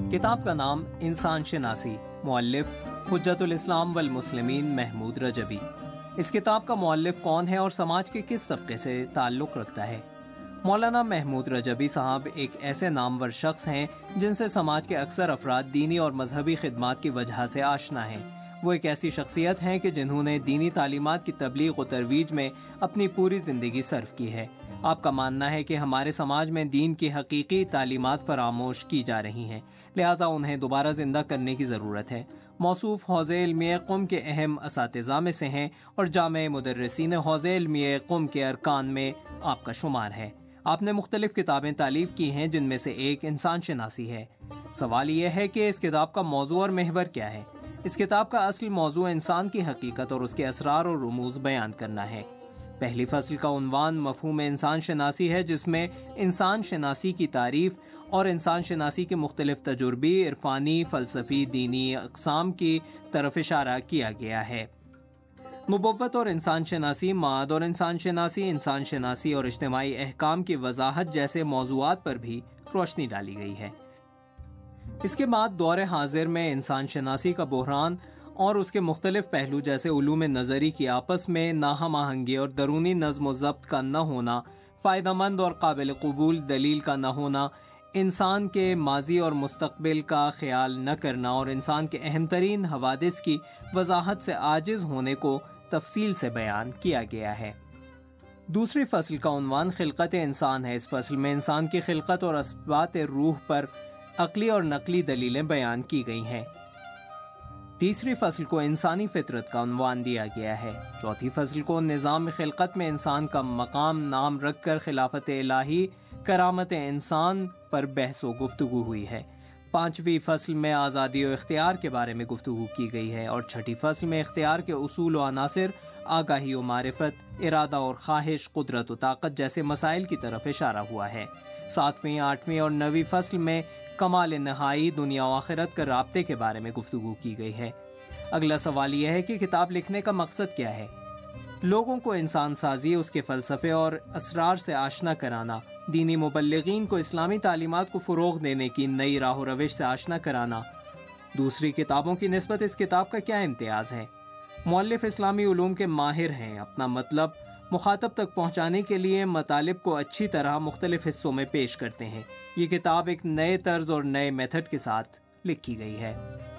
کتاب کا نام انسان شناسی، مؤلف حجت الاسلام والمسلمین محمود رجبی۔ اس کتاب کا مؤلف کون ہے اور سماج کے کس طبقے سے تعلق رکھتا ہے؟ مولانا محمود رجبی صاحب ایک ایسے نامور شخص ہیں جن سے سماج کے اکثر افراد دینی اور مذہبی خدمات کی وجہ سے آشنا ہیں۔ وہ ایک ایسی شخصیت ہیں کہ جنہوں نے دینی تعلیمات کی تبلیغ و ترویج میں اپنی پوری زندگی صرف کی ہے۔ آپ کا ماننا ہے کہ ہمارے سماج میں دین کی حقیقی تعلیمات فراموش کی جا رہی ہیں، لہٰذا انہیں دوبارہ زندہ کرنے کی ضرورت ہے۔ موصوف حوزہ علمیہ قم کے اہم اساتذہ میں سے ہیں اور جامع مدرسین حوزہ علمیہ قم کے ارکان میں آپ کا شمار ہے۔ آپ نے مختلف کتابیں تالیف کی ہیں، جن میں سے ایک انسان شناسی ہے۔ سوال یہ ہے کہ اس کتاب کا موضوع اور محور کیا ہے؟ اس کتاب کا اصل موضوع انسان کی حقیقت اور اس کے اسرار اور رموز بیان کرنا ہے۔ پہلی فصل کا عنوان مفہوم انسان شناسی ہے، جس میں انسان شناسی کی تعریف اور انسان شناسی کے مختلف تجربی، عرفانی، فلسفی، دینی اقسام کی طرف اشارہ کیا گیا ہے۔ نبوت اور انسان شناسی، معاد اور انسان شناسی اور اجتماعی احکام کی وضاحت جیسے موضوعات پر بھی روشنی ڈالی گئی ہے۔ اس کے بعد دور حاضر میں انسان شناسی کا بحران اور اس کے مختلف پہلو جیسے علوم نظری کی آپس میں ناہم آہنگی اور درونی نظم و ضبط کا نہ ہونا، فائدہ مند اور قابل قبول دلیل کا نہ ہونا، انسان کے ماضی اور مستقبل کا خیال نہ کرنا اور انسان کے اہم ترین حوادث کی وضاحت سے عاجز ہونے کو تفصیل سے بیان کیا گیا ہے۔ دوسری فصل کا عنوان خلقت انسان ہے۔ اس فصل میں انسان کی خلقت اور اثبات روح پر عقلی اور نقلی دلیلیں بیان کی گئی ہیں۔ تیسری فصل کو انسانی فطرت کا عنوان دیا گیا ہے۔ چوتھی فصل کو نظام خلقت میں انسان کا مقام نام رکھ کر خلافت الہی، کرامت انسان پر بحث و گفتگو ہوئی ہے۔ پانچویں فصل میں آزادی و اختیار کے بارے میں گفتگو کی گئی ہے اور چھٹی فصل میں اختیار کے اصول و عناصر، آگاہی و معرفت، ارادہ اور خواہش، قدرت و طاقت جیسے مسائل کی طرف اشارہ ہوا ہے۔ ساتویں، آٹھویں اور نویں فصل میں کمال نہائی، دنیا و آخرت کے رابطے کے بارے میں گفتگو کی گئی ہے۔ اگلا سوال یہ ہے کہ کتاب لکھنے کا مقصد کیا ہے؟ لوگوں کو انسان سازی، اس کے فلسفے اور اسرار سے آشنا کرانا، دینی مبلغین کو اسلامی تعلیمات کو فروغ دینے کی نئی راہ و روش سے آشنا کرانا۔ دوسری کتابوں کی نسبت اس کتاب کا کیا امتیاز ہے؟ مؤلف اسلامی علوم کے ماہر ہیں، اپنا مطلب مخاطب تک پہنچانے کے لیے مطالب کو اچھی طرح مختلف حصوں میں پیش کرتے ہیں۔ یہ کتاب ایک نئے طرز اور نئے میتھڈ کے ساتھ لکھی گئی ہے۔